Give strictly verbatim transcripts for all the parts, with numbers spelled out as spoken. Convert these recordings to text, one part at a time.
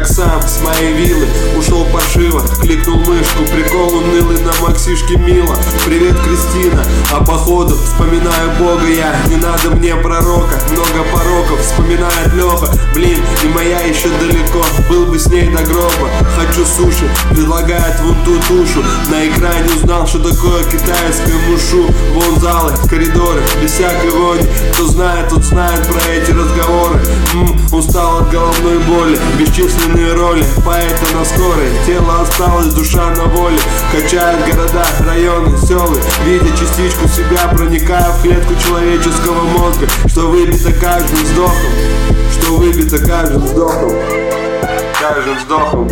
как сам с моей виллы. Ушел паршиво, кликнул мышку, прикол унылый на Максишке мило. Привет, Кристина, а походу вспоминаю Бога я. Не надо мне пророка, много пороков вспоминает Леха. Блин, и моя еще далеко, был бы с ней до гроба. Хочу суши, предлагает вон ту тушу. На экране узнал, что такое китайское мушу. Вон залы, коридоры, без всякой вони. Кто знает, тот знает про эти разговоры. М-м, устал от головной боли, бесчисленные роли поэта на скорой. Тело осталось, душа на воле. Качает города, районы, селы. Видя частичку себя, проникая в клетку человеческого мозга. Что выбито каждым вздохом, что выбито каждым вздохом, каждым вздохом.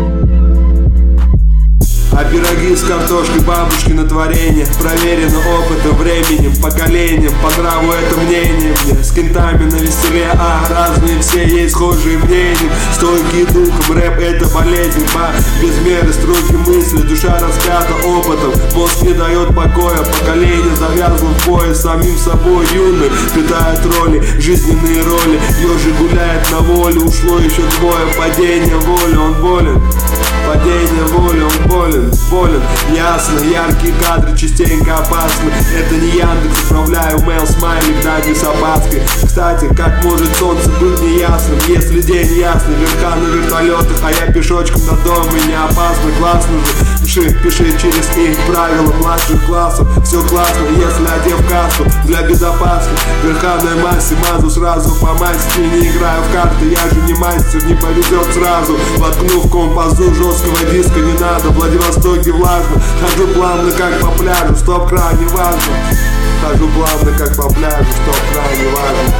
А пироги с картошкой бабушкино творение проверено опытом, временем, поколением. По нраву это мнение мне, с кентами на веселе, а разные все есть схожие мнения. Стойкий духом, рэп это болезнь, по без меры строки мысли. Душа распята опытом, мозг не дает покоя. Поколение завязло в бое, самим собой юный питает роли, жизненные роли. Ёжи гуляет на воле, ушло еще двое. Падение воли, он болен. Падение воли, он болен, болен. Ясно, яркие кадры частенько опасны. Это не Яндекс, отправляю мейл, смайлик, да не с опаской. Кстати, как может солнце быть неясным, если день ясный? Верха на вертолетах, а я пешочком до дома, и не опасно, классно же. Пиши, пиши через их правила младших классов. Все классно, если одев кассу для безопасности. Верховной массе мазу сразу по масти. Не играю в карты, я же не мастер, не повезет сразу. Воткнув композу жесткого диска не надо. В Владивостоке влажно, хожу плавно как по пляжу, стоп-кран не важно. Хожу плавно как по пляжу, стоп-кран не важно.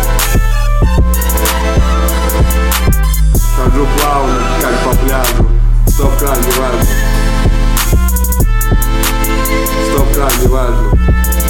Хожу плавно как по пляжу, стоп-кран не важно. Стоп-кран не важно.